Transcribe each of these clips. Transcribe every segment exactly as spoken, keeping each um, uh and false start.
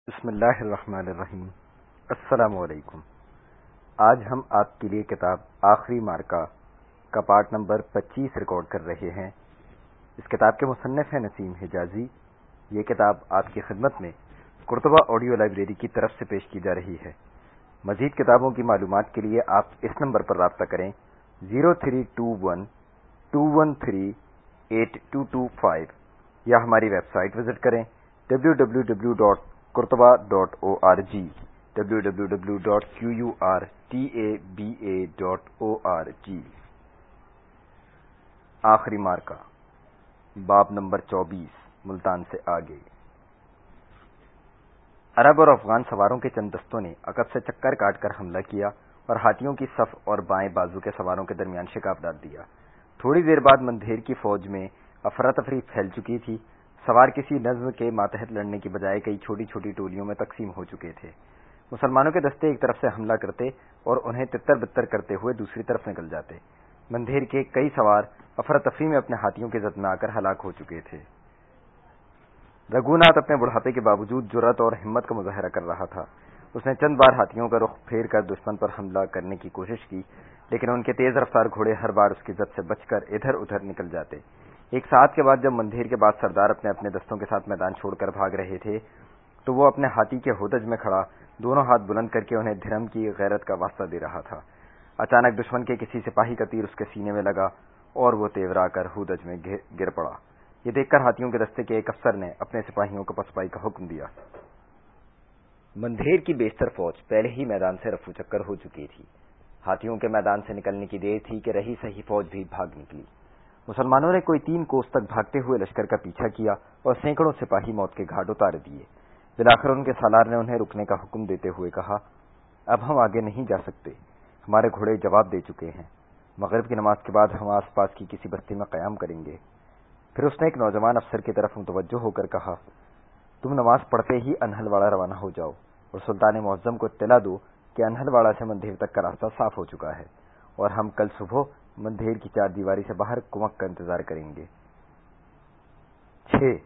بسم اللہ الرحمن الرحیم۔ السلام علیکم۔ آج ہم آپ کے لیے کتاب آخری مارکہ کا پارٹ نمبر پچیس ریکارڈ کر رہے ہیں۔ اس کتاب کے مصنف ہیں نسیم حجازی۔ یہ کتاب آپ کی خدمت میں قرطبہ آڈیو لائبریری کی طرف سے پیش کی جا رہی ہے۔ مزید کتابوں کی معلومات کے لیے آپ اس نمبر پر رابطہ کریں zero three two one two one three eight two two five یا ہماری ویب سائٹ وزٹ کریں W W W dot Qurtuba dot O R G W W W dot Q U R T A B A dot O R G. آخری مارکہ باب number چوبیس، ملتان سے آگے۔ عرب اور افغان سواروں کے چند دستوں نے عقب سے چکر کاٹ کر حملہ کیا اور ہاتھیوں کی صف اور بائیں بازو کے سواروں کے درمیان شکاف ڈال دیا۔ تھوڑی دیر بعد مندھیر کی فوج میں افراتفری پھیل چکی تھی۔ سوار کسی نظم کے ماتحت لڑنے کی بجائے کئی چھوٹی چھوٹی ٹولیوں میں تقسیم ہو چکے تھے۔ مسلمانوں کے دستے ایک طرف سے حملہ کرتے اور انہیں تتر بتر کرتے ہوئے دوسری طرف نکل جاتے۔ مندھیر کے کئی سوار افراتفری میں اپنے ہاتھیوں کی زد میں آ کر ہلاک ہو چکے تھے۔ رگھوناتھ اپنے بڑھاپے کے باوجود جرأت اور ہمت کا مظاہرہ کر رہا تھا۔ اس نے چند بار ہاتھیوں کا رخ پھیر کر دشمن پر حملہ کرنے کی کوشش کی، لیکن ان کے تیز رفتار گھوڑے ہر بار اس کی زد سے بچ کر ادھر ادھر نکل جاتے۔ ایک ساعت کے بعد جب مندھیر کے بعد سردار اپنے اپنے دستوں کے ساتھ میدان چھوڑ کر بھاگ رہے تھے تو وہ اپنے ہاتھی کے ہودج میں کھڑا دونوں ہاتھ بلند کر کے انہیں دھرم کی غیرت کا واسطہ دے رہا تھا۔ اچانک دشمن کے کسی سپاہی کا تیر اس کے سینے میں لگا اور وہ تیورا کر ہودج میں گر پڑا۔ یہ دیکھ کر ہاتھیوں کے دستے کے ایک افسر نے اپنے سپاہیوں کو پسپائی کا حکم دیا۔ مندھیر کی بیشتر فوج پہلے ہی میدان سے رفو چکر ہو چکی تھی۔ ہاتھیوں کے میدان سے نکلنے کی دیر تھی کہ رہی سہی فوج بھی بھاگ نکلی۔ مسلمانوں نے کوئی تین کوس تک بھاگتے ہوئے لشکر کا پیچھا کیا اور سینکڑوں سپاہی موت کے گھاٹ اتار دیے۔ بالآخر ان کے سالار نے انہیں رکنے کا حکم دیتے ہوئے کہا، اب ہم آگے نہیں جا سکتے، ہمارے گھوڑے جواب دے چکے ہیں۔ مغرب کی نماز کے بعد ہم آس پاس کی کسی بستی میں قیام کریں گے۔ پھر اس نے ایک نوجوان افسر کی طرف متوجہ ہو کر کہا، تم نماز پڑھتے ہی انہل واڑہ روانہ ہو جاؤ اور سلطان معظم کو اطلاع دو کہ انہل واڑہ سے مندھیر تک کا راستہ صاف ہو چکا ہے اور ہم کل صبح مندھیر کی چار دیواری سے باہر کمک کا انتظار کریں گے۔ چھ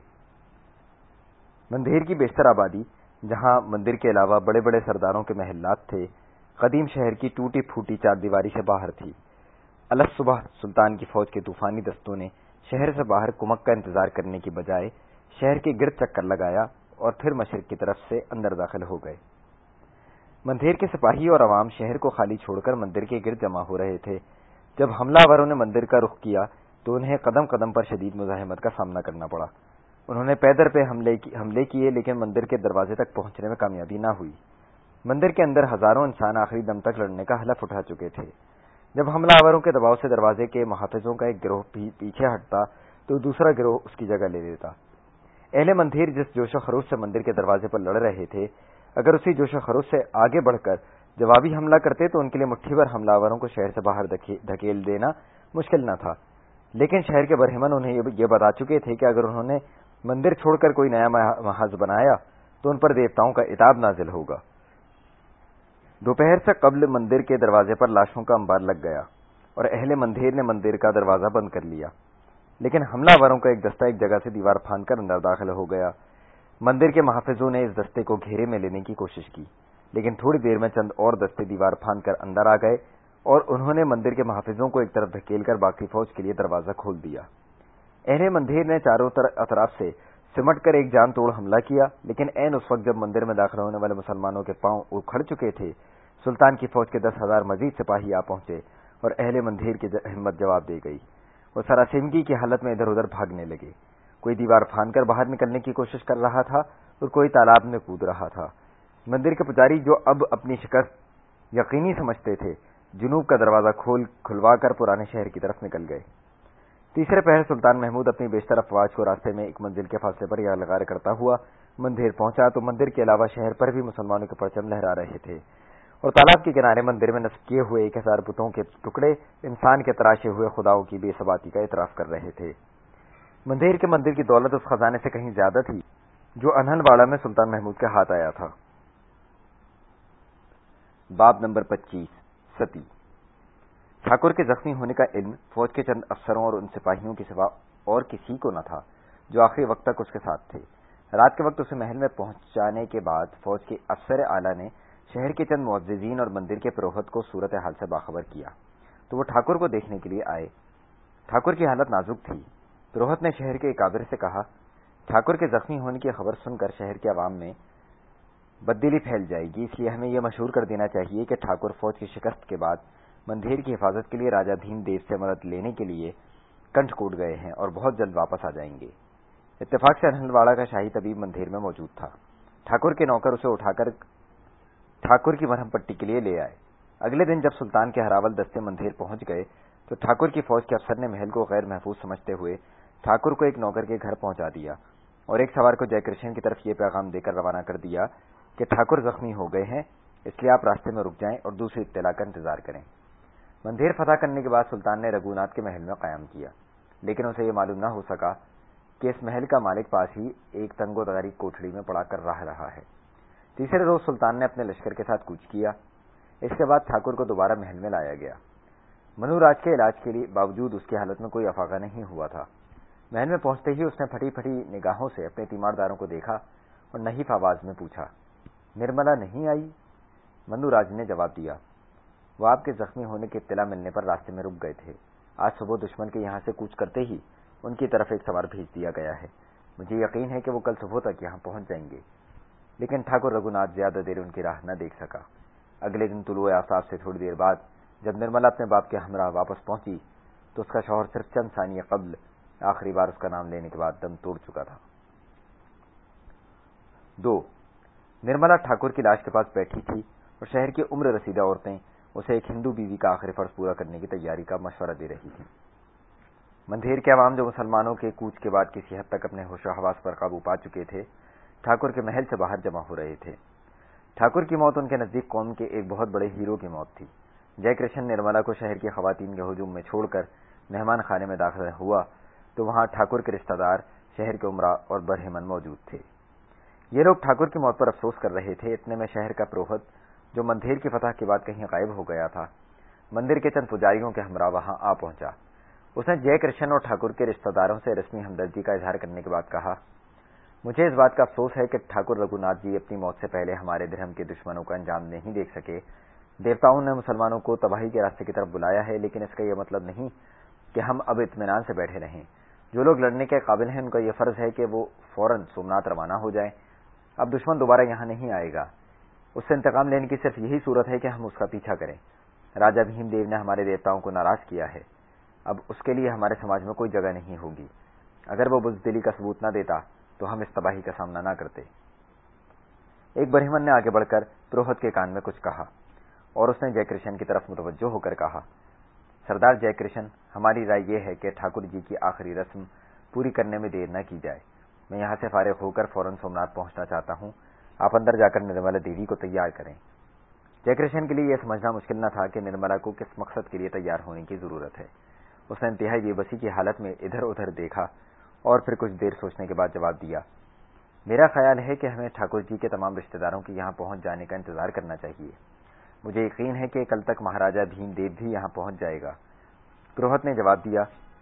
مندھیر کی بیشتر آبادی، جہاں مندر کے علاوہ بڑے بڑے سرداروں کے محلات تھے، قدیم شہر کی ٹوٹی پھوٹی چار دیواری سے باہر تھی۔ الگ صبح سلطان کی فوج کے طوفانی دستوں نے شہر سے باہر کمک کا انتظار کرنے کی بجائے شہر کے گرد چکر لگایا اور پھر مشرق کی طرف سے اندر داخل ہو گئے۔ مندھیر کے سپاہی اور عوام شہر کو خالی چھوڑ کر مندر کے گرد جمع ہو رہے تھے۔ جب حملہ آوروں نے مندر کا رخ کیا تو انہیں قدم قدم پر شدید مزاحمت کا سامنا کرنا پڑا۔ انہوں نے پیدر پہ حملے کیے لیکن مندر کے دروازے تک پہنچنے میں کامیابی نہ ہوئی۔ مندر کے اندر ہزاروں انسان آخری دم تک لڑنے کا حلف اٹھا چکے تھے۔ جب حملہ آوروں کے دباؤ سے دروازے کے محافظوں کا ایک گروہ پیچھے ہٹتا تو دوسرا گروہ اس کی جگہ لے لیتا۔ اہل مندیر جس جوش و خروش سے مندر کے دروازے پر لڑ رہے تھے، اگر اسی جوش و خروش سے آگے بڑھ کر جوابی حملہ کرتے تو ان کے لیے مٹھی بھر حملہ آوروں کو شہر سے باہر دھکیل دینا مشکل نہ تھا، لیکن شہر کے برہمن انہیں یہ بتا چکے تھے کہ اگر انہوں نے مندر چھوڑ کر کوئی نیا محاذ بنایا تو ان پر دیوتاؤں کا عتاب نازل ہوگا۔ دوپہر سے قبل مندر کے دروازے پر لاشوں کا انبار لگ گیا اور اہل مندیر نے مندر کا دروازہ بند کر لیا، لیکن حملہ آوروں کا ایک دستہ ایک جگہ سے دیوار پھاند کر اندر داخل ہو گیا۔ مندر کے محافظوں نے اس دستے کو گھیرے میں لینے کی کوشش کی، لیکن تھوڑی دیر میں چند اور دستے دیوار پھاند کر اندر آ گئے اور انہوں نے مندر کے محافظوں کو ایک طرف دھکیل کر باقی فوج کے لیے دروازہ کھول دیا۔ اہل مندیر نے چاروں اطراف سے سمٹ کر ایک جان توڑ حملہ کیا، لیکن عین اس وقت جب مندر میں داخل ہونے والے مسلمانوں کے پاؤں اکھڑ چکے تھے، سلطان کی فوج کے دس ہزار مزید سپاہی آ پہنچے اور اہل مندیر کی ہمت جواب دے گئی۔ وہ سراسیمگی کی حالت میں ادھر ادھر بھاگنے لگے۔ کوئی دیوار پھاند کر باہر نکلنے کی کوشش کر رہا تھا اور کوئی تالاب میں کود رہا تھا۔ مندر کے پجاری جو اب اپنی شکست یقینی سمجھتے تھے، جنوب کا دروازہ کھول کھلوا کر پرانے شہر کی طرف نکل گئے۔ تیسرے پہر سلطان محمود اپنی بیشتر افواج کو راستے میں ایک منزل کے فاصلے پر یا لغار کرتا ہوا مندر پہنچا تو مندر کے علاوہ شہر پر بھی مسلمانوں کے پرچم لہرا رہے تھے اور تالاب کے کنارے مندر میں نصب کیے ہوئے ایک ہزار بتوں کے ٹکڑے انسان کے تراشے ہوئے خداؤں کی بے ثباتی کا اعتراف کر رہے تھے۔ مندر کے مندر کی دولت اس خزانے سے کہیں زیادہ تھی جو انہن واڑہ میں سلطان محمود کے ہاتھ آیا تھا۔ باب نمبر پچیس، ستی۔ ٹھاکر کے زخمی ہونے کا علم فوج کے چند افسروں اور ان سپاہیوں کے سوا اور کسی کو نہ تھا جو آخری وقت تک اس کے ساتھ تھے۔ رات کے وقت اسے محل میں پہنچانے کے بعد فوج کے افسر اعلیٰ نے شہر کے چند معززین اور مندر کے پروہت کو صورتحال سے باخبر کیا تو وہ ٹھاکر کو دیکھنے کے لیے آئے۔ ٹھاکر کی حالت نازک تھی۔ پروہت نے شہر کے اکابر سے کہا، ٹھاکر کے زخمی ہونے کی خبر سن کر شہر کے عوام میں بددلی پھیل جائے گی، اس لیے ہمیں یہ مشہور کر دینا چاہیے کہ ٹھاکر فوج کی شکست کے بعد مندیر کی حفاظت کے لیے راجہ بھیم دیو سے مدد لینے کے لیے کنٹھ کوٹ گئے ہیں اور بہت جلد واپس آ جائیں گے۔ اتفاق سے انہلواڑہ کا شاہی طبیب مندیر میں موجود تھا۔ ٹھاکر کے نوکر اسے اٹھا کر ٹھاکر کی مرہم پٹی کے لیے لے آئے۔ اگلے دن جب سلطان کے ہراول دستے مندیر پہنچ گئے تو ٹھاکر کی فوج کے افسر نے محل کو غیر محفوظ سمجھتے ہوئے ٹھاکر کو ایک نوکر کے گھر پہنچا دیا اور ایک سوار کو جے کرشن کی طرف یہ پیغام دے کر روانہ کر دیا کہ ٹھاکر زخمی ہو گئے ہیں، اس لیے آپ راستے میں رک جائیں اور دوسری اطلاع کا انتظار کریں۔ مندیر فتح کرنے کے بعد سلطان نے رگھوناتھ کے محل میں قیام کیا، لیکن اسے یہ معلوم نہ ہو سکا کہ اس محل کا مالک پاس ہی ایک تنگ و تاریک کوٹھڑی میں پڑا کر رہ رہا ہے۔ تیسرے روز سلطان نے اپنے لشکر کے ساتھ کوچ کیا۔ اس کے بعد ٹھاکر کو دوبارہ محل میں لایا گیا۔ منو راج کے علاج کے لیے باوجود اس کی حالت میں کوئی افاقہ نہیں ہوا تھا۔ محل میں پہنچتے ہی اس نے پھٹی پھٹی نگاہوں سے اپنے تیمارداروں کو دیکھا اور نحیف آواز میں پوچھا، نرملا نہیں آئی؟ منو راج نے جواب دیا، وہ آپ کے زخمی ہونے کی اطلاع ملنے پر راستے میں رک گئے تھے۔ آج صبح دشمن کے یہاں سے کوچ کرتے ہی ان کی طرف ایک سوار بھیج دیا گیا ہے۔ مجھے یقین ہے کہ وہ کل صبح تک یہاں پہنچ جائیں گے۔ لیکن ٹھاکر رگھوناتھ زیادہ دیر ان کی راہ نہ دیکھ سکا۔ اگلے دن طلوع آفتاب سے تھوڑی دیر بعد جب نرملا اپنے باپ کے ہمراہ واپس پہنچی تو اس کا شوہر صرف چند ثانیے قبل آخری بار اس کا نام لینے کے بعد دم توڑ چکا تھا۔ دو نرملا ٹھاکر کی لاش کے پاس بیٹھی تھی اور شہر کی عمر رسیدہ عورتیں اسے ایک ہندو بیوی کا آخری فرض پورا کرنے کی تیاری کا مشورہ دے رہی تھیں۔ مندیر کے عوام جو مسلمانوں کے کوچ کے بعد کسی حد تک اپنے ہوش و حواس پر قابو پا چکے تھے، ٹھاکر کے محل سے باہر جمع ہو رہے تھے۔ ٹھاکر کی موت ان کے نزدیک قوم کے ایک بہت بڑے ہیرو کی موت تھی۔ جے کرشن نرملا کو شہر کی خواتین کے ہجوم میں چھوڑ کر مہمان خانے میں داخل ہوا تو وہاں ٹھاکر کے رشتہ دار، شہر کے عمرا اور برہمن موجود تھے۔ یہ لوگ ٹھاکر کی موت پر افسوس کر رہے تھے۔ اتنے میں شہر کا پروہت جو مندیر کی فتح کے بعد کہیں غائب ہو گیا تھا، مندر کے چند پجاریوں کے ہمراہ وہاں آ پہنچا۔ اس نے جے کرشن اور ٹھاکر کے رشتہ داروں سے رسمی ہمدردی کا اظہار کرنے کے بعد کہا، مجھے اس بات کا افسوس ہے کہ ٹھاکر رگھوناتھ جی اپنی موت سے پہلے ہمارے دھرم کے دشمنوں کا انجام نہیں دیکھ سکے۔ دیوتاؤں نے مسلمانوں کو تباہی کے راستے کی طرف بلایا ہے، لیکن اس کا یہ مطلب نہیں کہ ہم اب اطمینان سے بیٹھے رہیں۔ جو لوگ لڑنے کے قابل ہیں ان کا یہ فرض ہے کہ وہ فوراً سومناتھ روانہ ہو جائیں۔ اب دشمن دوبارہ یہاں نہیں آئے گا۔ اس سے انتقام لینے کی صرف یہی صورت ہے کہ ہم اس کا پیچھا کریں۔ راجہ بھیم دیو نے ہمارے دیوتاؤں کو ناراض کیا ہے، اب اس کے لیے ہمارے سماج میں کوئی جگہ نہیں ہوگی۔ اگر وہ بزدلی کا ثبوت نہ دیتا تو ہم اس تباہی کا سامنا نہ کرتے۔ ایک برہمن نے آگے بڑھ کر پروہت کے کان میں کچھ کہا اور اس نے جے کرشن کی طرف متوجہ ہو کر کہا، سردار جے کرشن، ہماری رائے یہ ہے کہ ٹھاکر جی کی آخری رسم پوری کرنے میں دیر نہ کی جائے۔ میں یہاں سے فارغ ہو کر فوراً سومناتھ پہنچنا چاہتا ہوں۔ آپ اندر جا کر نرملا دیوی کو تیار کریں۔ جے کرشن کے لیے یہ سمجھنا مشکل نہ تھا کہ نرملا کو کس مقصد کے لیے تیار ہونے کی ضرورت ہے۔ اس نے انتہائی بے بسی کی حالت میں ادھر ادھر دیکھا اور پھر کچھ دیر سوچنے کے بعد جواب دیا، میرا خیال ہے کہ ہمیں ٹھاکر جی کے تمام رشتہ داروں کے یہاں پہنچ جانے کا انتظار کرنا چاہیے۔ مجھے یقین ہے کہ کل تک مہاراجہ بھیم دیو بھی یہاں پہنچ جائے گا۔ پروہت نے جواب دیا،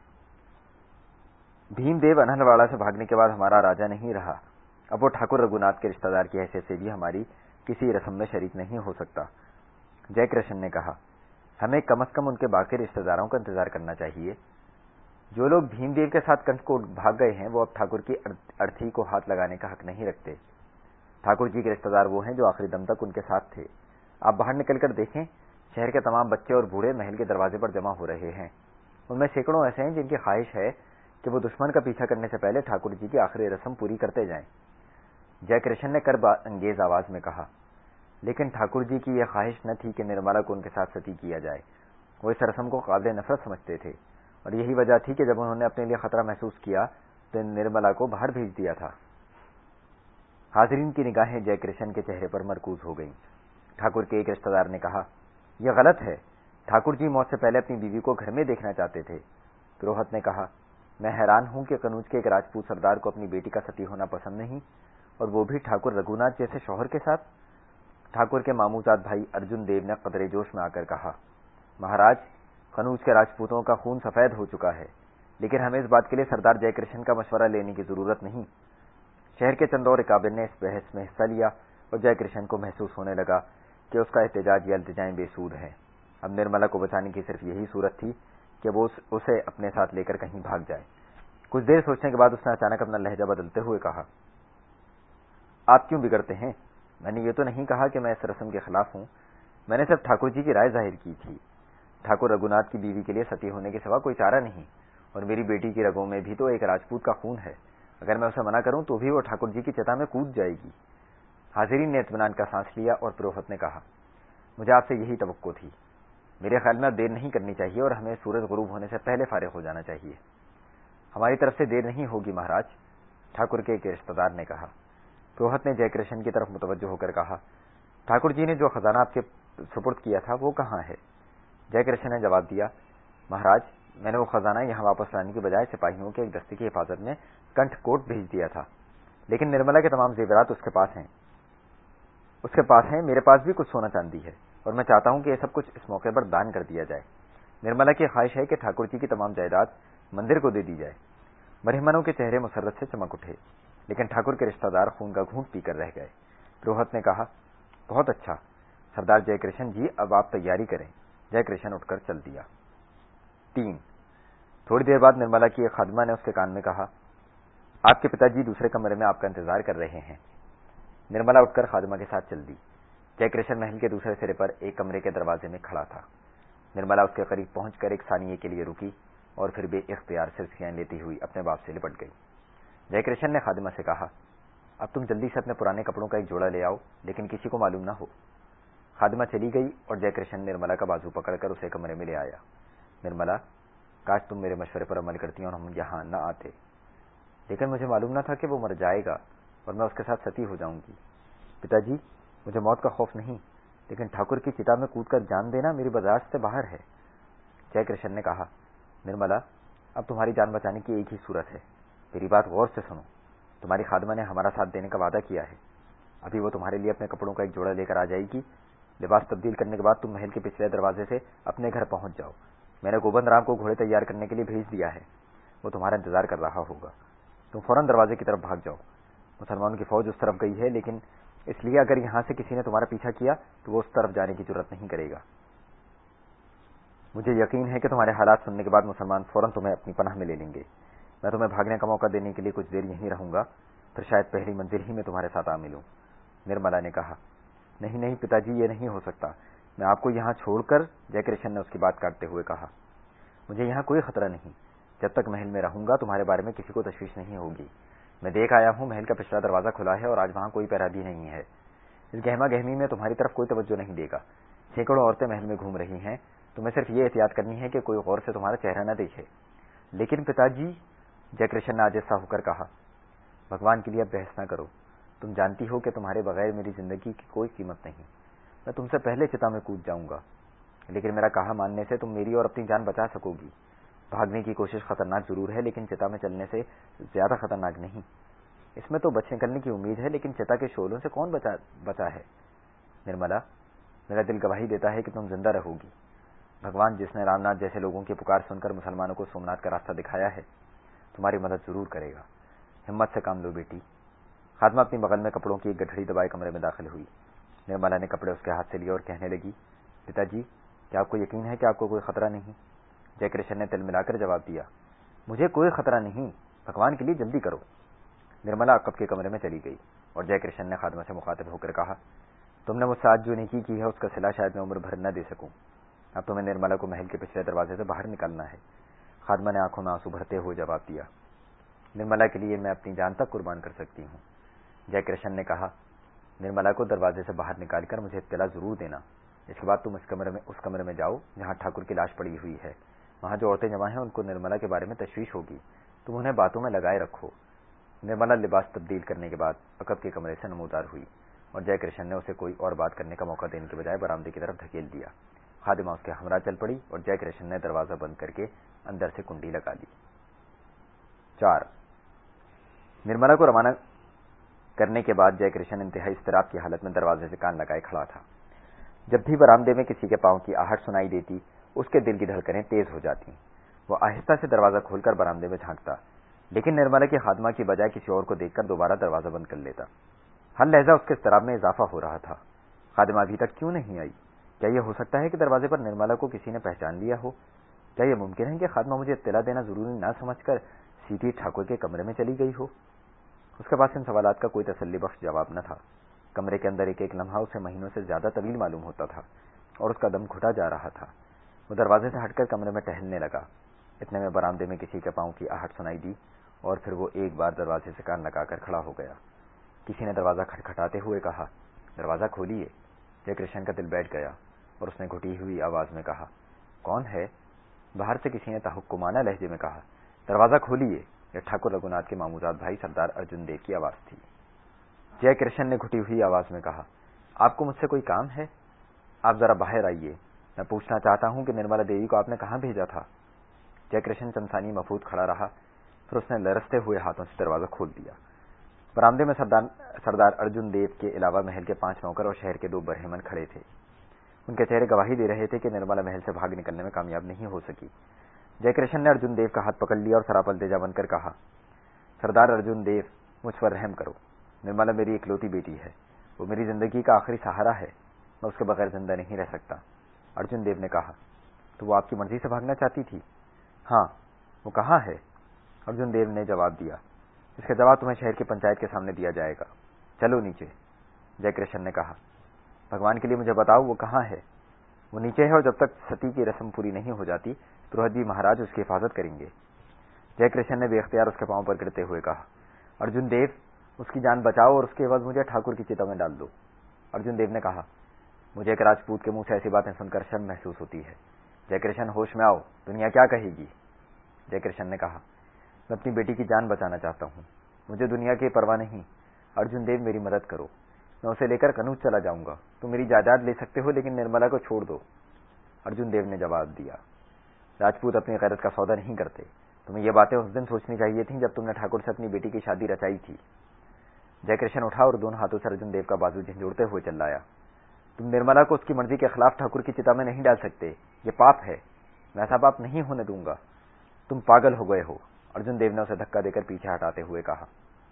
بھیم دیو انہلواڑہ سے بھاگنے کے بعد ہمارا راجہ نہیں رہا، اب وہ ٹھاکر رگھوناتھ کے رشتہ دار کی حیثیت سے بھی ہماری کسی رسم میں شریک نہیں ہو سکتا۔ جے کرشن نے کہا، ہمیں کم از کم ان کے باقی رشتہ داروں کا انتظار کرنا چاہیے۔ جو لوگ بھیم دیو کے ساتھ کنٹھ کوٹ بھاگ گئے ہیں وہ اب ٹھاکر کی ارتھی کو ہاتھ لگانے کا حق نہیں رکھتے۔ ٹھاکر جی کے رشتہ دار وہ ہیں جو آخری دم تک ان کے ساتھ تھے۔ آپ باہر نکل کر دیکھیں، شہر کے تمام بچے اور بوڑھے محل کے دروازے پر جمع ہو رہے ہیں۔ ان میں سینکڑوں ایسے ہیں جن کی خواہش ہے کہ وہ دشمن کا پیچھا کرنے سے پہلے ٹھاکر جی کی آخری رسم پوری کرتے جائیں۔ جے کرشن نے کرب انگیز آواز میں کہا، لیکن ٹھاکر جی کی یہ خواہش نہ تھی کہ نرملا کو ان کے ساتھ ستی کیا جائے۔ وہ اس رسم کو قابل نفرت سمجھتے تھے اور یہی وجہ تھی کہ جب انہوں نے اپنے لیے خطرہ محسوس کیا تو نرملا کو باہر بھیج دیا تھا۔ حاضرین کی نگاہیں جے کرشن کے چہرے پر مرکوز ہو گئیں۔ ٹھاکر کے ایک رشتہ دار نے کہا، یہ غلط ہے، ٹھاکر جی موت سے پہلے اپنی بیوی کو گھر میں دیکھنا چاہتے تھے۔ پروہت نے کہا، میں حیران ہوں کہ قنوج کے ایک راجپوت سردار کو اپنی بیٹی کا ستی ہونا پسند نہیں، اور وہ بھی ٹھاکر رگھوناتھ جیسے شوہر کے ساتھ۔ ٹھاکر کے ماموزاد بھائی ارجن دیو نے قدرے جوش میں آ کر کہا، مہاراج، قنوج کے راجپوتوں کا خون سفید ہو چکا ہے، لیکن ہمیں اس بات کے لیے سردار جے کرشن کا مشورہ لینے کی ضرورت نہیں۔ شہر کے چند اور اکابر نے اس بحث میں حصہ لیا اور جے کرشن کو محسوس ہونے لگا کہ اس کا احتجاج یا التجائیں بے سود ہیں۔ اب نرملا کو بچانے کی صرف یہی صورت تھی کہ وہ اسے اپنے ساتھ لے کر کہیں بھاگ جائے۔ کچھ دیر سوچنے کے بعد اس نے اچانک اپنا لہجہ بدلتے ہوئے کہا، آپ کیوں بگڑتے ہیں؟ میں نے یہ تو نہیں کہا کہ میں اس رسم کے خلاف ہوں، میں نے صرف ٹھاکر جی کی رائے ظاہر کی تھی۔ ٹھاکر رگھوناتھ کی بیوی کے لیے ستی ہونے کے سوا کوئی چارہ نہیں، اور میری بیٹی کی رگوں میں بھی تو ایک راجپوت کا خون ہے، اگر میں اسے منع کروں تو بھی وہ ٹھاکر جی کی چتا میں کود جائے گی۔ حاضرین نے اطمینان کا سانس لیا اور پروہت نے کہا، مجھے آپ سے یہی توقع تھی، میرے خیال میں اب دیر نہیں کرنی چاہیے اور ہمیں سورج غروب ہونے سے پہلے فارغ ہو جانا چاہیے۔ ہماری طرف سے دیر نہیں ہوگی مہاراج، ٹھاکر کے ایک رشتہ دار نے کہا۔ پروہت نے جے کرشن کی طرف متوجہ ہو کر کہا، ٹھاکر جی نے جو خزانہ آپ کے سپرد کیا تھا وہ کہاں ہے؟ جے کرشن نے جواب دیا، مہاراج میں نے وہ خزانہ یہاں واپس لانے کی بجائے سپاہیوں کے ایک دستے کی حفاظت میں کنٹھ کوٹ بھیج دیا تھا، لیکن نرملا کے تمام زیورات اس کے پاس ہیں اس کے پاس ہیں میرے پاس بھی کچھ سونا چاندی ہے، اور میں چاہتا ہوں کہ یہ سب کچھ اس موقع پر دان کر دیا جائے۔ نرملا کی خواہش ہے کہ ٹھاکر جی کی تمام جائیداد مندر کو دے دی جائے۔ برہمنوں کے چہرے مسرت سے چمک اٹھے، لیکن ٹھاکر کے رشتہ دار خون کا گھونٹ پی کر رہ گئے۔ پروہت نے کہا، بہت اچھا سردار جے کرشن جی، اب آپ تیاری کریں۔ جے کرشن اٹھ کر چل دیا۔ تین تھوڑی دیر بعد نرملا کی ایک خادمہ نے اس کے کان میں کہا، آپ کے پتا جی دوسرے کمرے میں آپ کا انتظار کر رہے ہیں۔ نرملا اٹھ کر خادمہ کے ساتھ چل دی۔ جے کرشن محل کے دوسرے سرے پر ایک کمرے کے دروازے میں کھڑا تھا۔ نرملا اس کے قریب پہنچ کر ایک ثانیے کے لیے رکی اور پھر بے اختیار سرسیاں لیتی ہوئی اپنے باپ سے لپٹ گئی۔ جے کرشن نے خادمہ سے کہا، اب تم جلدی سے اپنے پرانے کپڑوں کا ایک جوڑا لے آؤ، لیکن کسی کو معلوم نہ ہو۔ خادمہ چلی گئی اور جے کرشن نرملا کا بازو پکڑ کر اسے کمرے میں لے آیا۔ نرملا، کاش تم میرے مشورے پر عمل کرتی اور ہم یہاں نہ آتے، لیکن مجھے معلوم نہ تھا کہ وہ مر جائے گا اور میں اس کے ساتھ ستی ہو جاؤں گی۔ پتا جی، مجھے موت کا خوف نہیں، لیکن ٹھاکر کی چتا میں کود کر جان دینا میری برداشت سے باہر ہے۔ جے کرشن نے کہا، نرملا، اب تمہاری جان بچانے کی ایک ہی صورت ہے، میری بات غور سے سنو۔ تمہاری خادمہ نے ہمارا ساتھ دینے کا وعدہ کیا ہے، ابھی وہ تمہارے لیے اپنے کپڑوں کا ایک جوڑا لے کر آ جائے گی۔ لباس تبدیل کرنے کے بعد تم محل کے پچھلے دروازے سے اپنے گھر پہنچ جاؤ۔ میں نے گوبند رام کو گھوڑے تیار کرنے کے لیے بھیج دیا ہے، وہ تمہارا انتظار کر رہا ہوگا۔ تم فوراً دروازے کی طرف بھاگ جاؤ۔ مسلمانوں کی فوج اس طرف گئی ہے، لیکن اس لیے اگر یہاں سے کسی نے تمہارا پیچھا کیا تو وہ اس طرف جانے کی جرات نہیں کرے گا۔ مجھے یقین ہے کہ تمہارے حالات سننے کے بعد مسلمان فوراً تمہیں اپنی پناہ میں لے لیں گے۔ میں تمہیں بھاگنے کا موقع دینے کے لیے کچھ دیر یہیں رہوں گا، پھر شاید پہلی منزل ہی میں تمہارے ساتھ آ ملوں۔ نرملا نے کہا، نہیں نہیں پتا جی، یہ نہیں ہو سکتا، میں آپ کو یہاں چھوڑ کر۔ جے کرشن نے اس کی بات کاٹتے ہوئے کہا، مجھے یہاں کوئی خطرہ نہیں، جب تک محل میں رہوں گا تمہارے بارے میں کسی کو تشویش نہیں ہوگی۔ میں دیکھ آیا ہوں محل کا پچھلا دروازہ کھلا ہے اور آج وہاں کوئی پہرا بھی نہیں ہے۔ اس گہما گہمی میں تمہاری طرف کوئی توجہ نہیں دے گا۔ سینکڑوں عورتیں محل میں گھوم رہی ہیں، تمہیں صرف یہ احتیاط کرنی ہے کہ کوئی غور سے تمہارا چہرہ نہ دیکھے۔ لیکن پتا جی، جے کرشن نے عاجز سا ہو کر کہا، بھگوان کے لیے اب بحث نہ کرو، تم جانتی ہو کہ تمہارے بغیر میری زندگی کی کوئی قیمت نہیں۔ میں تم سے پہلے چتا میں کود جاؤں گا، لیکن میرا کہا ماننے سے تم میری اور اپنی جان بچا سکو گی۔ بھاگنے کی کوشش خطرناک ضرور ہے، لیکن چتا میں چلنے سے زیادہ خطرناک نہیں۔ اس میں تو بچنے کرنے کی امید ہے، لیکن چتا کے شعلوں سے کون بچا بچا ہے؟ نرملا، میرا دل گواہی دیتا ہے کہ تم زندہ رہو گی۔ بھگوان جس نے رام ناتھ جیسے لوگوں کی پکار سن کر مسلمانوں کو سومناتھ کا راستہ دکھایا ہے، تمہاری مدد ضرور کرے گا۔ ہمت سے کام لو بیٹی۔ خادمہ اپنی بغل میں کپڑوں کی ایک گٹھڑی دبائے کمرے میں داخل ہوئی۔ نرملا نے کپڑے اس کے ہاتھ سے لیے اور کہنے لگی، پتا جی، کیا آپ کو یقین ہے کہ آپ کو کوئی خطرہ نہیں؟ جے کرشن نے تل ملا کر جواب دیا، مجھے کوئی خطرہ نہیں، بھگوان کے لیے جلدی کرو۔ نرملا عقب کے کمرے میں چلی گئی اور جے کرشن نے خادمہ سے مخاطب ہو کر کہا، تم نے مجھ سے آج جو نیکی کی ہے اس کا صلہ شاید میں عمر بھر نہ دے سکوں۔ اب تمہیں نرملا کو محل کے پچھلے دروازے سے باہر نکالنا ہے۔ خادمہ نے آنکھوں میں آنسو بھرتے ہوئے جواب دیا، نرملا کے لیے میں اپنی جان تک قربان کر سکتی ہوں۔ جے کرشن نے کہا، نرملا کو دروازے سے باہر نکال کر مجھے اطلاع ضرور دینا۔ اس کے بعد تم اس کمرے میں اس کمرے میں جاؤ جہاں ٹھاکر کی لاش پڑی ہوئی ہے۔ وہاں جو عورتیں جمع ہیں ان کو نرملا کے بارے میں تشویش ہوگی، تم انہیں باتوں میں لگائے رکھو۔ نرملا لباس تبدیل کرنے کے بعد عقب کے کمرے سے نمودار ہوئی اور جے کرشن نے اسے کوئی اور بات کرنے کا موقع دینے کے بجائے برآمدے کی طرف دھکیل دیا۔ خادمہ اس کے ہمراہ چل پڑی اور جے کرشن نے دروازہ بند کر کے اندر سے کنڈی لگا دی۔ چار نرملا کو روانہ کرنے کے بعد جے کرشن انتہائی اضطراب کی حالت میں دروازے سے کان لگائے کھڑا تھا۔ جب بھی برآمدے میں کسی کے پاؤں کی آہٹ سنائی دیتی، اس کے دل کی دھڑکنیں تیز ہو جاتی۔ وہ آہستہ سے دروازہ کھول کر برآمدے میں جھانکتا، لیکن نرملا کی خادمہ کی بجائے کسی اور کو دیکھ کر دوبارہ دروازہ بند کر لیتا۔ ہر لہجہ اس کے اضطراب میں اضافہ ہو رہا تھا۔ خادمہ ابھی تک کیوں نہیں آئی؟ کیا یہ ہو سکتا ہے کہ دروازے پر نرملا کو کسی نے پہچان لیا ہو؟ کیا یہ ممکن ہے کہ خادمہ مجھے اطلاع دینا ضروری نہ سمجھ کر سیدھی ٹھاکر کے کمرے میں چلی گئی ہو؟ اس کے پاس ان سوالات کا کوئی تسلی بخش جواب نہ تھا۔ کمرے کے اندر ایک ایک لمحہ اسے مہینوں سے زیادہ طویل معلوم ہوتا تھا اور اس کا دم گھٹا جا رہا تھا۔ وہ دروازے سے ہٹ کر کمرے میں ٹہلنے لگا۔ اتنے میں برآمدے میں کسی کے پاؤں کی آہٹ سنائی دی اور پھر وہ ایک بار دروازے سے کان لگا کر کھڑا ہو گیا۔ کسی نے دروازہ کھٹکھٹاتے ہوئے کہا، دروازہ کھولیے۔ جے کرشن کا دل بیٹھ گیا اور اس نے گھٹی ہوئی آواز میں کہا، کون ہے؟ باہر سے کسی نے تحکمانہ لہجے میں کہا، دروازہ کھولیے۔ یہ ٹھاکر رگھوناتھ کے ماموزاد بھائی سردار ارجن دیو کی آواز تھی۔ جے کرشن نے گھٹی ہوئی آواز میں کہا، آپ کو مجھ سے کوئی کام ہے؟ آپ ذرا باہر آئیے، میں پوچھنا چاہتا ہوں کہ نرملا دیوی کو آپ نے کہاں بھیجا تھا؟ جے کرشن چند ثانیے مبہوت کھڑا رہا، پھر اس نے لرزتے ہوئے ہاتھوں سے دروازہ کھول دیا۔ برآمدے میں سردار سردار ارجن دیو کے علاوہ محل کے پانچ نوکر اور شہر کے دو برہمن کھڑے تھے۔ ان کے چہرے گواہی دے رہے تھے کہ نرملا محل سے بھاگ نکلنے میں کامیاب نہیں ہو سکی۔ جے کرشن نے ارجن دیو کا ہاتھ پکڑ لیا اور سراپل تیجا بن کر کہا، سردار ارجن دیو، مجھ پر رحم کرو۔ نرملا میری اکلوتی بیٹی ہے، وہ میری زندگی کا آخری سہارا ہے، میں اس کے بغیر زندہ نہیں رہ سکتا۔ ارجن دیو نے کہا، تو وہ آپ کی مرضی سے بھاگنا چاہتی تھی؟ ہاں۔ وہ کہاں ہے؟ ارجن دیو نے جواب دیا، اس کا جواب تمہیں شہر کی پنچایت کے سامنے دیا جائے گا، چلو نیچے۔ جے کرشن نے کہا، بھگوان کے لیے مجھے بتاؤ وہ کہاں ہے؟ وہ نیچے ہے اور جب تک ستی کی رسم پوری نہیں ہو جاتی پروہت جی مہاراج اس کی حفاظت کریں گے۔ جے کرشن نے بے اختیار اس کے پاؤں پر گرتے ہوئے کہا، ارجن دیو، اس کی جان بچاؤ اور اس کے عوض مجھے ٹھاکر کی چتا میں ڈال دو۔ ارجن دیو نے کہا، مجھے ایک راجپوت کے منہ سے ایسی باتیں سن کر شرم محسوس ہوتی ہے۔ جے کرشن، ہوش میں آؤ، دنیا کیا کہے گی؟ جے کرشن نے کہا، میں اپنی بیٹی کی جان بچانا چاہتا ہوں، مجھے دنیا کی پرواہ نہیں۔ ارجن دیو، میری مدد کرو، میں اسے لے کر کنوج چلا جاؤں گا۔ تم میری جائیداد لے سکتے ہو لیکن نرملا کو چھوڑ دو۔ ارجن دیو نے جواب دیا، راجپوت اپنی غیرت کا سودا نہیں کرتے، تمہیں یہ باتیں اس دن سوچنی چاہیے تھیں جب تم نے ٹھاکر سے اپنی بیٹی کی شادی رچائی تھی۔ جے کرشن اٹھا اور دونوں ہاتھوں سے ارجن دیو کا بازو جھنجھوڑتے ہوئے چلایا، تم نرملا کو اس کی مرضی کے خلاف ٹھاکر کی چتا میں نہیں ڈال سکتے، یہ پاپ ہے، میں ایسا پاپ نہیں ہونے دوں گا، تم پاگل ہو گئے ہو۔ ارجن دیو نے اسے دھکا دے کر پیچھے ہٹاتے ہوئے کہا۔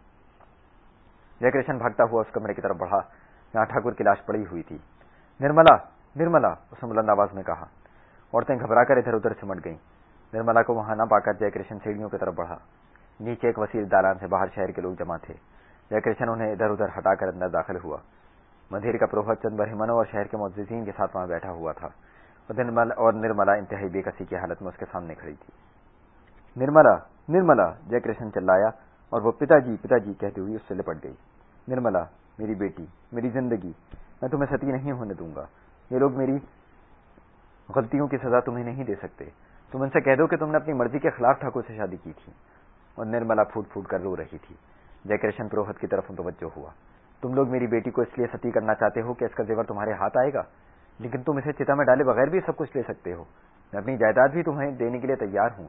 جے کرشن بھاگتا ہوا اس کمرے کی طرف بڑھا جہاں ٹھاکر کی لاش پڑی ہوئی تھی۔ نرملا، نرملا، اس نے بلند آواز میں کہا۔ عورتیں گھبرا کر ادھر ادھر سمٹ گئیں۔ نرملا کو وہاں نہ پا کر جے کرشن سیڑھیوں کی طرف بڑھا۔ نیچے ایک وسیع دالان سے باہر شہر کے لوگ جمع تھے۔ جے کرشن انہیں ادھر ادھر ہٹا کر اندر داخل ہوا۔ مندر کا پروہت چند برہمنوں اور شہر کے معززین کے ساتھ وہاں بیٹھا ہوا تھا اور نرملا انتہائی بے کسی کی حالت میں اس کے سامنے کھڑی تھی۔ نرملا، نرملا، جے کرشن چلایا اور وہ پتا جی پتا جی کہتی ہوئی اس سے لپٹ گئی۔ نرملا، میری بیٹی، میری زندگی، میں تمہیں ستی نہیں ہونے دوں گا۔ یہ لوگ میری غلطیوں کی سزا تمہیں نہیں دے سکتے۔ تم ان سے کہہ دو کہ تم نے اپنی مرضی کے خلاف ٹھاکر سے شادی کی تھی۔ اور نرملا پھوٹ پھوٹ کر رو رہی تھی۔ جے کرشن پروہت کی طرف متوجہ ہوا۔ تم لوگ میری بیٹی کو اس لیے ستی کرنا چاہتے ہو کہ اس کا زیور تمہارے ہاتھ آئے گا، لیکن تم اسے چتا میں ڈالے بغیر بھی سب کچھ لے سکتے ہو۔ میں اپنی جائیداد بھی تمہیں دینے کے لیے تیار ہوں۔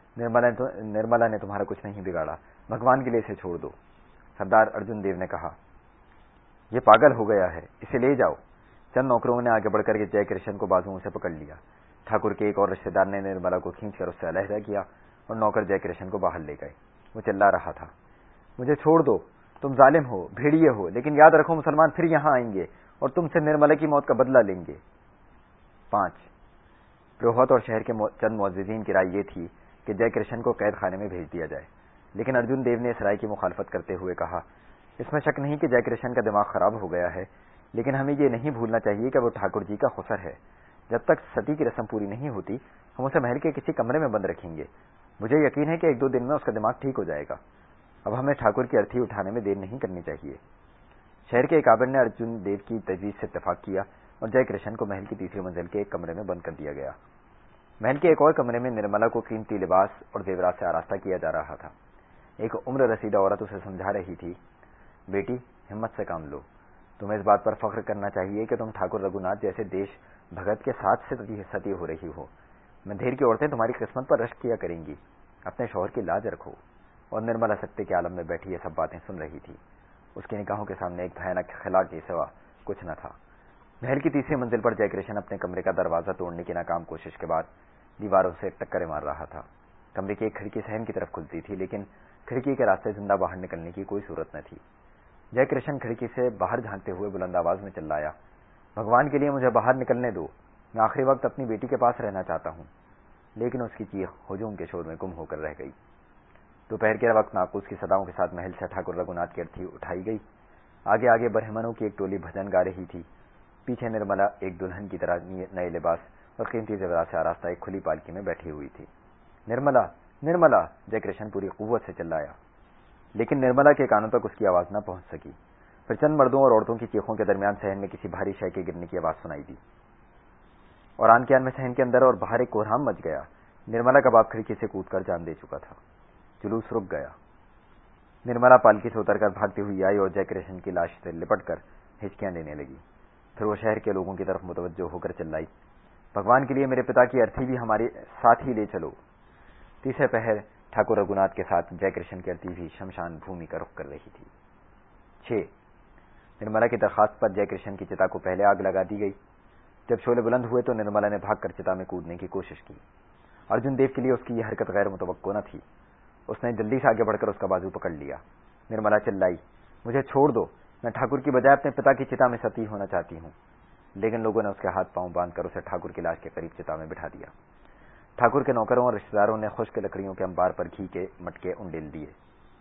نرملا نے تمہارا کچھ نہیں بگاڑا، بھگوان کے لیے اسے چھوڑ دو۔ سردار ارجن دیو نے کہا، یہ پاگل ہو گیا ہے، اسے لے جاؤ۔ چند نوکروں نے آگے بڑھ کر جے کرشن کو بازوؤں سے پکڑ لیا۔ ٹھاکر کے ایک اور رشتے دار نے نرملا کو کھینچ کر اس سے علیحدہ کیا اور نوکر جے کرشن کو باہر لے گئے۔ وہ چلا رہا تھا، مجھے چھوڑ دو، تم ظالم ہو، بھیڑیے ہو، لیکن یاد رکھو مسلمان پھر یہاں آئیں گے اور تم سے نرملا کی موت کا بدلہ لیں گے۔ پانچ پروہت اور شہر کے چند معززین کی رائے یہ تھی کہ جے کرشن کو قید خانے میں بھیج دیا جائے، لیکن ارجن دیو نے اس رائے کی مخالفت کرتے ہوئے کہا، اس میں شک نہیں کہ جے کرشن کا دماغ خراب ہو گیا ہے، لیکن ہمیں یہ نہیں بھولنا چاہیے کہ وہ ٹھاکر جی کا خسر ہے۔ جب تک ستی کی رسم پوری نہیں ہوتی ہم اسے محل کے کسی کمرے میں بند رکھیں گے۔ مجھے یقین ہے کہ ایک دو دن میں اس کا دماغ ٹھیک ہو جائے گا۔ اب ہمیں ٹھاکر کی ارتھی اٹھانے میں دیر نہیں کرنی چاہیے۔ شہر کے ایک آبر نے ارجن دیو کی تجویز سے اتفاق کیا اور جے کرشن کو محل کی تیسری منزل کے ایک کمرے میں بند کر دیا گیا۔ محل کے ایک اور کمرے میں نرملا کو قیمتی لباس اور زیورات سے آراستہ کیا جا رہا تھا۔ ایک عمر رسیدہ عورت اسے سمجھا رہی تھی، بیٹی ہمت سے کام لو، تمہیں اس بات پر فخر کرنا چاہیے کہ تم ٹھاکر رگھوناتھ جیسے دیش بھگت کے ساتھ سے ستی ہو رہی ہو۔ مندیر کی عورتیں تمہاری قسمت پر رشک کیا کریں گی، اپنے شوہر کی لاج رکھو۔ اور نرملا سکتے کے عالم میں بیٹھی یہ سب باتیں سن رہی تھی۔ اس کی نگاہوں کے سامنے ایک بھیانک خلا کے سوا کچھ نہ تھا۔ محل کی تیسری منزل پر جے کرشن اپنے کمرے کا دروازہ توڑنے کی ناکام کوشش کے بعد دیواروں سے ٹکریں مار رہا تھا۔ کمرے کی ایک کھڑکی صحن کی طرف کھلتی تھی، لیکن کھڑکی کے راستے زندہ باہر نکلنے کی کوئی صورت نہ تھی۔ جے کرشن کھڑکی سے باہر جھانکتے ہوئے بلند آواز میں چلایا، بھگوان کے لیے مجھے باہر نکلنے دو، میں آخری وقت اپنی بیٹی کے پاس رہنا چاہتا ہوں۔ لیکن اس کی چیخ ہجوم کے شور میں گم ہو کر رہ گئی۔ دوپہر کے وقت ناقوس کی صداؤں کے ساتھ محل سے ٹھاکر رگھوناتھ کی ارتھی اٹھائی گئی۔ آگے آگے برہمنوں کی ایک ٹولی بھجن گا رہی تھی، پیچھے نرملا ایک دلہن کی طرح نئے لباس اور قیمتی زیورات سے آراستہ ایک کھلی پالکی میں بیٹھی ہوئی تھی۔ نرملا، نرملا، جے کرشن پوری قوت سے چلایا، لیکن نرملا کے کانوں تک اس کی آواز نہ پہنچ سکی۔ پھر چند مردوں اور عورتوں کی چیخوں کے درمیان صحن میں کسی بھاری شے کے گرنے کی آواز سنائی دی، اور آن کے آن میں صحن کے اندر اور باہر ایک کوہرام مچ گیا۔ نرملا کا باپ کھڑکی سے کود کر جان دے چکا تھا۔ جلوس رک گیا۔ نرملا پالکی سے اتر کر بھاگتی ہوئی آئی اور جے کرشن کی لاش سے لپٹ کر ہچکیاں لینے لگی۔ پھر وہ شہر کے لوگوں کی طرف متوجہ ہو کر چلائی، بھگوان کے لیے میرے پتا کی ارتھی بھی ہمارے ساتھ ہی لے چلو۔ تیسرے پہر ٹھاکر رگھوناتھ کے ساتھ جے کرشن کی ارتھی بھی شمشان بھومی کا رخ کر رہی تھی۔ چھ نرملا کی درخواست پر جے کرشن کی چتا کو پہلے آگ لگا دی گئی۔ جب شعلے بلند ہوئے تو نرملا نے بھاگ کر چتا میں کودنے کی کوشش کی۔ ارجن دیو کے لیے اس کی یہ حرکت غیر متوقع نہ تھی۔ اس نے جلدی سے آگے بڑھ کر اس کا بازو پکڑ لیا۔ نرملا چلائی، مجھے چھوڑ دو، میں ٹھاکر کی بجائے اپنے پتا کی چتا میں ستی ہونا چاہتی ہوں۔ لیکن لوگوں نے اس کے ہاتھ پاؤں باندھ کر اسے ٹھاکر کی لاش کے قریب چتا میں بٹھا دیا۔ ٹھاکر کے نوکروں اور رشتہ داروں نے خشک لکڑیوں کے انبار پر گھی کے مٹکے انڈیل دیے۔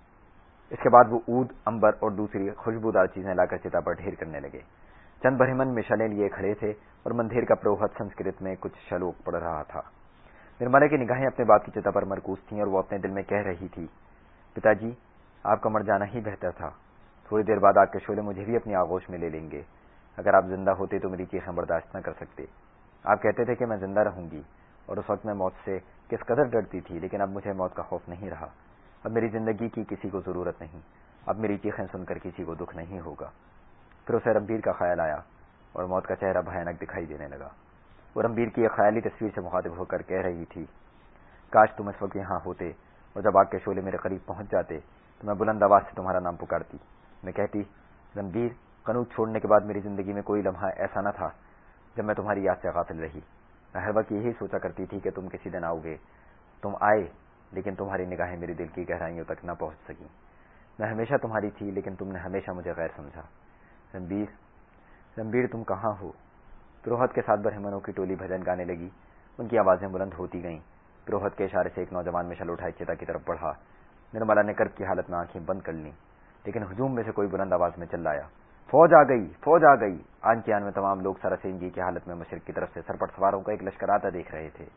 اس کے بعد وہ اود، عنبر اور دوسری خوشبودار چیزیں لا کر چتا پر ڈھیر کرنے لگے۔ چند برہمن مشالیں لیے کھڑے تھے اور مندھیر کا پروہت سنسکرت میں کچھ شلوک پڑھ رہا تھا۔ نرملا کی نگاہیں اپنے باپ کی چتا پر مرکوز تھیں اور وہ اپنے دل میں کہہ رہی تھی، پتا جی، آپ کا مر جانا ہی بہتر تھا۔ تھوڑی دیر بعد آگ کے شعلے مجھے بھی اپنی آغوش میں لے لیں گے۔ اگر آپ زندہ ہوتے تو میری چیخیں برداشت نہ کر سکتے۔ آپ کہتے تھے کہ میں زندہ رہوں گی، اور اس وقت میں موت سے کس قدر ڈرتی تھی، لیکن اب مجھے موت کا خوف نہیں رہا۔ اب میری زندگی کی کسی کو ضرورت نہیں، اب میری چیخیں سن کر کسی کو دکھ نہیں ہوگا۔ پھر اسے رنبیر کا خیال آیا اور موت کا چہرہ بھیانک دکھائی دینے لگا۔ وہ رنبیر کی ایک خیالی تصویر سے مخاطب ہو کر کہہ رہی تھی، کاش تم اس وقت یہاں ہوتے اور جب آگ کے شعلے میرے قریب پہنچ جاتے تو میں بلند آواز سے تمہارا نام پکارتی۔ میں کہتی، رنبیر، قنوت چھوڑنے کے بعد میری زندگی میں کوئی لمحہ ایسا نہ تھا جب میں تمہاری یاد سے غافل رہی۔ میں ہر وقت یہی سوچا کرتی تھی کہ تم کسی دن آؤ گے۔ تم آئے، لیکن تمہاری نگاہیں میرے دل کی گہرائیوں تک نہ پہنچ سکیں۔ میں ہمیشہ تمہاری تھی، لیکن تم نے ہمیشہ مجھے غیر سمجھا۔ رنبیر، رنبیر تم کہاں ہو؟ پروہت کے ساتھ برہمنوں کی ٹولی بھجن گانے لگی۔ ان کی آوازیں بلند ہوتی گئیں۔ پروہت کے اشارے سے ایک نوجوان مشعل اٹھائے چتا کی طرف بڑھا۔ نرملا نے کرب کی حالت میں آنکھیں بند کر لیں، لیکن ہجوم میں سے کوئی بلند آواز میں چلایا، فوج آ گئی، فوج آ گئی۔ آن کے آن میں تمام لوگ سراسیمگی کی حالت میں مشرق کی طرف سے سرپٹ سواروں کا ایک لشکر آتا دیکھ رہے تھے۔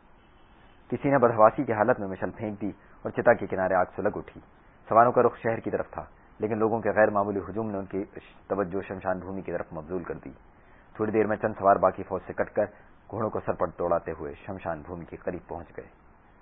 کسی نے بدحواسی کی حالت میں مشعل پھینک دی اور چتا کے کنارے آگ سلگ اٹھی۔ سواروں کا رخ شہر کی طرف تھا، لیکن لوگوں کے غیر معمولی ہجوم نے ان کی توجہ شمشان بھومی کی طرف مبذول کر دی۔ تھوڑی دیر میں چند سوار باقی فوج سے کٹ کر گھوڑوں کو سرپٹ دوڑاتے ہوئے شمشان بھومی کے قریب پہنچ گئے۔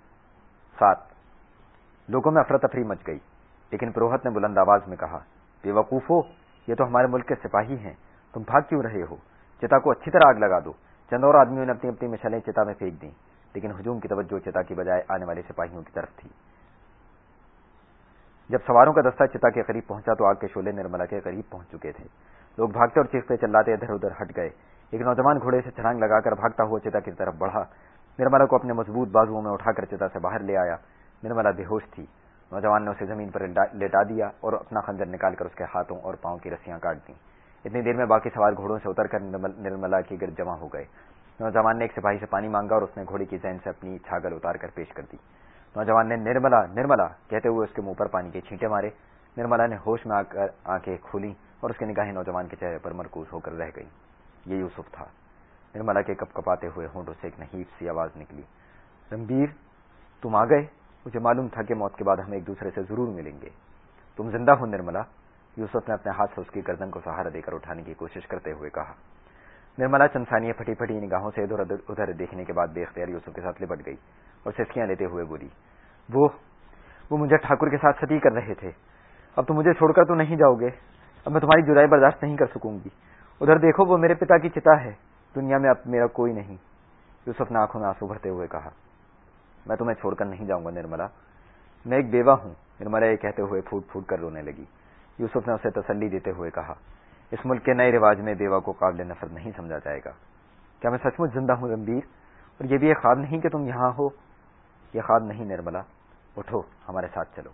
سات لوگوں میں افراتفری مچ گئی، لیکن پروہت نے بلند آواز میں کہا، بے وقوفو، یہ تو ہمارے ملک کے سپاہی ہیں، تم بھاگ کیوں رہے ہو؟ چتا کو اچھی طرح آگ لگا دو۔ چند اور آدمیوں نے اپنی اپنی مشالیں چتا میں پھینک دیں، لیکن ہجوم کی توجہ چتا کی بجائے آنے والے سپاہیوں کی طرف تھی۔ جب سواروں کا دستہ چتا کے قریب پہنچا تو آگ کے شعلے نرملا کے قریب پہنچ چکے تھے۔ لوگ بھاگتے اور چیختے چلاتے ادھر ادھر ہٹ گئے۔ ایک نوجوان گھوڑے سے چھلانگ لگا کر بھاگتا ہوا چتا کی طرف بڑھا، نرملا کو اپنے مضبوط بازوؤں میں اٹھا کر چتا سے باہر لے آیا۔ نرملا بے ہوش تھی۔ نوجوان نے اسے زمین پر لیٹا دیا اور اپنا خنجر نکال کر اس کے ہاتھوں اور پاؤں کی رسیاں کاٹ دیں۔ اتنی دیر میں باقی سوار گھوڑوں سے اتر کر نرملا کے گرد جمع ہو گئے۔ نوجوان نے ایک سپاہی سے پانی مانگا اور اس نے گھوڑے کی زین سے اپنی چھاگل اتار کر پیش کر دی۔ نوجوان نے نرملا نرملا کہتے ہوئے اس کے منہ پر پانی کے چھینٹے مارے۔ نرملا نے ہوش میں آ کر آنکھیں کھولیں اور اس کی نگاہیں نوجوان کے چہرے پر مرکوز ہو کر رہ گئیں۔ یہ یوسف تھا۔ نرملا کے کپ کپاتے ہوئے ہونٹوں سے ایک نحیف سی آواز نکلی، رنبیر، تم آ گئے؟ مجھے معلوم تھا کہ موت کے بعد ہم ایک دوسرے سے ضرور ملیں گے۔ تم زندہ ہو نرملا؟ یوسف نے اپنے ہاتھ سے اس کی گردن کو سہارا دے کر اٹھانے کی کوشش کرتے ہوئے کہا۔ نرملا چند ثانیے پھٹی پھٹی نگاہوں سے ادھر ادھر دیکھنے کے بعد بے اختیار یوسف کے ساتھ لپٹ گئی اور سسکیاں لیتے ہوئے بولی، وہ وہ مجھے ٹھاکر کے ساتھ ستی کر رہے تھے۔ اب تم مجھے چھوڑ کر تو نہیں جاؤ گے؟ اب میں تمہاری جدائی برداشت نہیں کر سکوں گی۔ ادھر دیکھو، وہ میرے پتا کی چتا ہے۔ دنیا میں اب میرا کوئی نہیں۔ یوسف نے آنکھوں میں آنسو بھرتے ہوئے کہا، میں تمہیں چھوڑ کر نہیں جاؤں گا نرملا، میں ایک بیوہ ہوں۔ نرملا یہ کہتے ہوئے پھوٹ پھوٹ کر رونے لگی۔ یوسف نے اسے تسلی دیتے ہوئے کہا، اس ملک کے نئے رواج میں بیوہ کو قابل نفرت نہیں سمجھا جائے گا۔ کیا میں سچ مچ زندہ ہوں رنبیر؟ اور یہ بھی ایک خواب نہیں کہ تم یہاں ہو؟ یہ خواب نہیں نرملا، اٹھو، ہمارے ساتھ چلو۔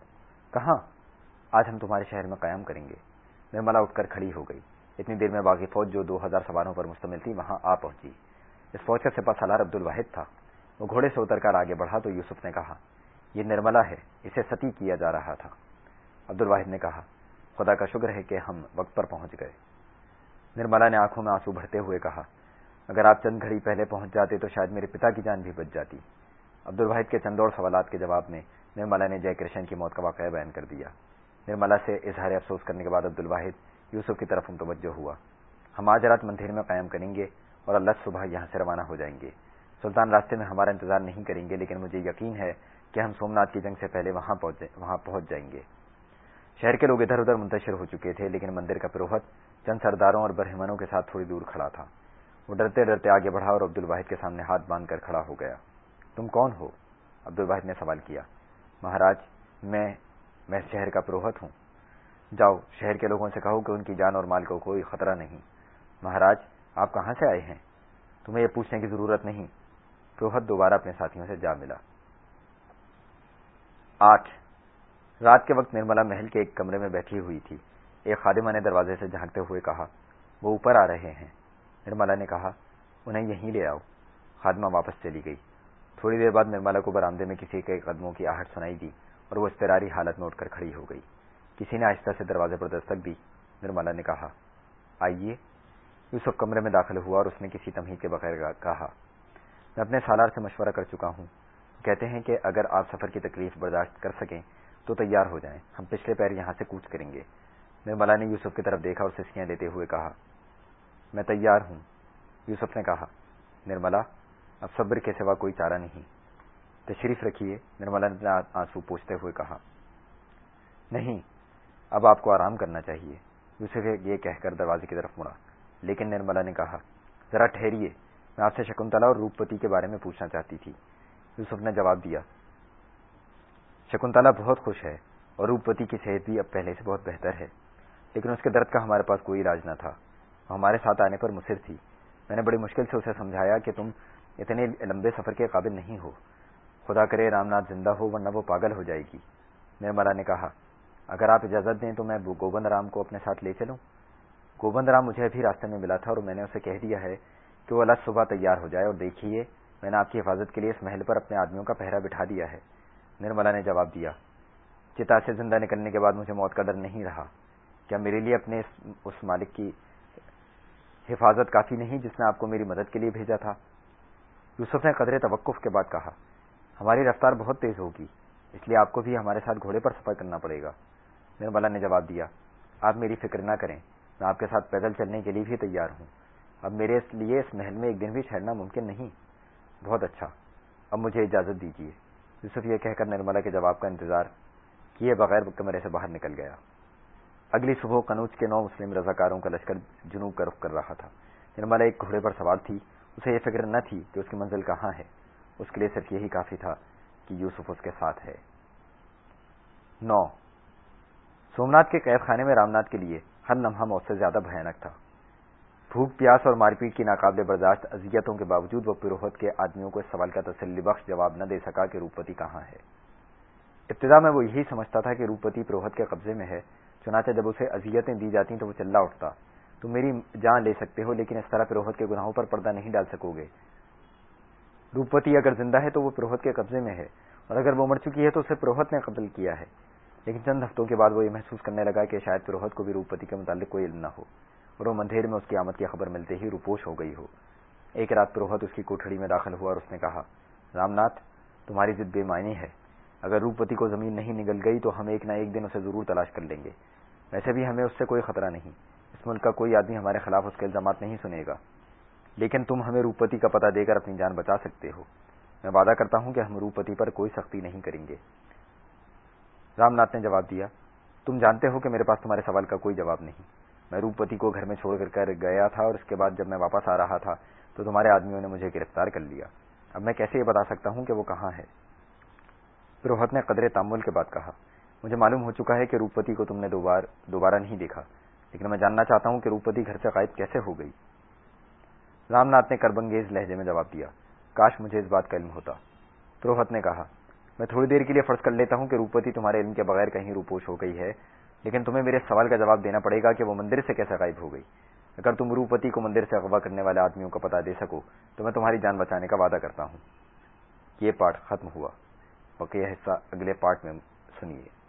کہاں؟ آج ہم تمہارے شہر میں قیام کریں گے۔ نرملا اٹھ کر کھڑی ہو گئی۔ اتنی دیر میں باغی فوج جو دو ہزار سواروں پر مشتمل تھی وہاں آ پہنچی۔ اس فوج کا سپہ سالار عبدالواحد تھا۔ وہ گھوڑے سے اتر کر آگے بڑھا تو یوسف نے کہا، یہ نرملا ہے، اسے ستی کیا جا رہا تھا۔ عبدالواحد نے کہا، خدا کا شکر ہے کہ ہم وقت پر پہنچ گئے۔ نرملا نے آنکھوں میں آنسو بھرتے ہوئے کہا، اگر آپ چند گھڑی پہلے پہنچ جاتے تو شاید میرے پتا کی جان بھی بچ جاتی۔ عبدالواحد کے چند اور سوالات کے جواب میں نرملا نے جے کرشن کی موت کا واقعہ بیان کر دیا۔ نرملا سے اظہار افسوس کرنے کے بعد عبدالواحد یوسف کی طرف متوجہ ہوا۔ ہم آج رات مندھیر میں قیام کریں گے اور اللہ صبح یہاں سے روانہ ہو جائیں گے۔ سلطان راستے میں ہمارا انتظار نہیں کریں گے، لیکن مجھے یقین ہے کہ ہم سومناتھ کی جنگ سے پہلے وہاں وہاں پہنچ جائیں گے۔ شہر کے لوگ ادھر ادھر منتشر ہو چکے تھے، لیکن مندر کا پروہت چند سرداروں اور برہمنوں کے ساتھ تھوڑی دور کھڑا تھا۔ وہ ڈرتے ڈرتے آگے بڑھا اور عبدالواحد کے سامنے ہاتھ باندھ کر کھڑا ہو گیا۔ تم کون ہو؟ عبدالواحد نے سوال کیا۔ مہاراج، میں میں شہر کا پروہت ہوں۔ جاؤ شہر کے لوگوں سے کہو کہ ان کی جان اور مال کو کوئی خطرہ نہیں۔ مہاراج، آپ کہاں سے آئے ہیں؟ تمہیں یہ پوچھنے کی ضرورت نہیں۔ پروہت دوبارہ اپنے ساتھیوں سے جا ملا۔ آٹھ رات کے وقت نرملا محل کے ایک کمرے میں بیٹھی ہوئی تھی۔ ایک خادمہ نے دروازے سے جھانکتے ہوئے کہا، وہ اوپر آ رہے ہیں۔ نرملا نے کہا، انہیں یہیں لے آؤ۔ خادمہ واپس چلی گئی۔ تھوڑی دیر بعد نرملا کو برآمدے میں کسی کے قدموں کی آہٹ سنائی دی اور وہ اضطراری حالت میں اٹھ کر کھڑی ہو گئی۔ کسی نے آہستہ سے دروازے پر دستک دی۔ نرملا نے کہا، آئیے۔ یوسف کمرے میں داخل ہوا اور اس نے کسی تمہید کے بغیر کہا، میں اپنے سالار سے مشورہ کر چکا ہوں۔ کہتے ہیں کہ اگر آپ سفر کی تکلیف برداشت کر سکیں تو تیار ہو جائیں، ہم پچھلے پیر یہاں سے کوچ کریں گے۔ نرملا نے یوسف کی طرف دیکھا اور سسکیاں لیتے ہوئے کہا، میں تیار ہوں۔ یوسف نے کہا، نرملا، اب صبر کے سوا کوئی چارہ نہیں، تشریف رکھیے۔ نرملا نے آنسو پوچھتے ہوئے کہا، نہیں، اب آپ کو آرام کرنا چاہیے۔ یوسف یہ کہہ کر دروازے کی طرف مڑا، لیکن نرملا نے کہا، ذرا ٹھہریے، میں آپ سے شکنتلا اور روپوتی کے بارے میں پوچھنا چاہتی تھی۔ یوسف نے جواب دیا، شکنتلا بہت خوش ہے اور روپوتی کی صحت بھی اب پہلے سے بہت بہتر ہے، لیکن اس کے درد کا ہمارے پاس کوئی علاج نہ تھا۔ وہ ہمارے ساتھ آنے پر مصر تھی۔ میں نے بڑی مشکل سے اسے سمجھایا کہ تم اتنے لمبے سفر کے قابل نہیں ہو، خدا کرے رام ناتھ زندہ ہو ورنہ وہ پاگل ہو جائے گی۔ نرملا نے کہا، اگر آپ اجازت دیں تو میں گوبند رام کو اپنے ساتھ لے چلوں؟ گوبند رام مجھے ابھی راستے میں ملا تھا اور میں نے اسے کہہ دیا ہے کہ وہ اللہ صبح تیار ہو جائے، اور دیکھیے میں نے آپ کی حفاظت کے لیے اس محل پر اپنے آدمیوں کا پہرا بٹھا دیا ہے۔ نرملا نے جواب دیا، چتا سے زندہ نکلنے کے بعد مجھے موت کا ڈر نہیں رہا۔ کیا میرے لیے اپنے اس مالک کی حفاظت کافی نہیں جس نے آپ کو میری مدد کے لیے بھیجا تھا؟ یوسف نے قدرے توقف کے بعد کہا، ہماری رفتار بہت تیز ہوگی، اس لیے آپ کو بھی ہمارے ساتھ گھوڑے پر سفر کرنا پڑے گا۔ نرملا نے جواب دیا، آپ میری فکر نہ کریں، میں آپ کے ساتھ پیدل چلنے کے لیے بھی تیار ہوں۔ اب میرے لیے اس محل میں ایک دن بھی ٹھہرنا ممکن نہیں۔ بہت اچھا، اب مجھے اجازت دیجیے۔ یوسف یہ کہہ کر نرملا کے جواب کا انتظار کیے بغیر کمرے سے باہر نکل گیا۔ اگلی صبح قنوج کے نو مسلم رضاکاروں کا لشکر جنوب کا رخ کر رہا تھا۔ نرملا ایک گھوڑے پر سوار تھی۔ اسے یہ فکر نہ تھی کہ اس کی منزل کہاں ہے، اس کے لیے صرف یہی کافی تھا کہ یوسف اس کے ساتھ ہے۔ نو سومناتھ کے قید خانے میں رام ناتھ کے لیے ہر لمحہ موت سے زیادہ بھیانک تھا۔ بھوک پیاس اور مار پیٹ کی ناقابل برداشت اذیتوں کے باوجود وہ پروہت کے آدمیوں کو اس سوال کا تسلی بخش جواب نہ دے سکا کہ روپوتی کہاں ہے۔ ابتدا میں وہ یہی سمجھتا تھا کہ روپوتی پروہت کے قبضے میں ہے، چنانچہ جب اسے اذیتیں دی جاتی تو وہ چلا اٹھتا، تم میری جان لے سکتے ہو لیکن اس طرح پروہت کے گناہوں پر پردہ نہیں ڈال سکو گے۔ روپوتی اگر زندہ ہے تو وہ پروہت کے قبضے میں ہے، اور اگر وہ مر چکی ہے تو اسے پروہت نے قتل کیا ہے۔ لیکن چند ہفتوں کے بعد وہ یہ محسوس کرنے لگا کہ شاید پروہت کو بھی روپوتی کے متعلق کوئی علم نہ ہو، اور وہ مندھیر میں اس کی آمد کی خبر ملتے ہی روپوش ہو گئی ہو۔ ایک رات پروہت اس کی کوٹھڑی میں داخل ہوا اور اس نے کہا، رام ناتھ، تمہاری ضد بے معنی ہے۔ اگر روپوتی کو زمین نہیں نگل گئی تو ہم ایک نہ ایک دن اسے ضرور تلاش کر لیں گے۔ ویسے بھی ہمیں اس سے کوئی خطرہ نہیں، اس ملک کا کوئی آدمی ہمارے خلاف اس کے الزامات نہیں سنے گا، لیکن تم ہمیں روپوتی کا پتہ دے کر اپنی جان بچا سکتے ہو۔ میں وعدہ کرتا ہوں کہ ہم روپوتی پر کوئی سختی نہیں کریں گے۔ رام ناتھ نے جواب دیا، تم جانتے ہو کہ میرے پاس تمہارے سوال کا کوئی جواب نہیں۔ میں روپوتی کو گھر میں چھوڑ کر گیا تھا اور اس کے بعد جب میں واپس آ رہا تھا تو تمہارے آدمیوں نے مجھے گرفتار کر لیا۔ اب میں کیسے یہ بتا سکتا ہوں کہ وہ کہاں ہے؟ پروہت نے قدرے تامل کے بعد کہا، مجھے معلوم ہو چکا ہے کہ روپوتی کو تم نے دوبار دوبارہ نہیں دیکھا، لیکن میں جاننا چاہتا ہوں کہ روپوتی گھر سے غائب کیسے ہو گئی۔ رام ناتھ نے کربنگیز لہجے میں جواب دیا، کاش مجھے اس بات کا علم ہوتا۔ پروہت نے کہا، میں تھوڑی دیر کے لیے فرض کر لیتا ہوں کہ روپوتی تمہارے علم کے بغیر کہیں روپوش ہو گئی ہے، لیکن تمہیں میرے سوال کا جواب دینا پڑے گا کہ وہ مندر سے کیسے غائب ہو گئی۔ اگر تم روپوتی کو مندر سے اغوا کرنے والے آدمیوں کا پتہ دے سکو تو میں تمہاری جان بچانے کا وعدہ کرتا ہوں۔ یہ پارٹ ختم ہوا، بقیہ حصہ اگلے پارٹ میں سنیے۔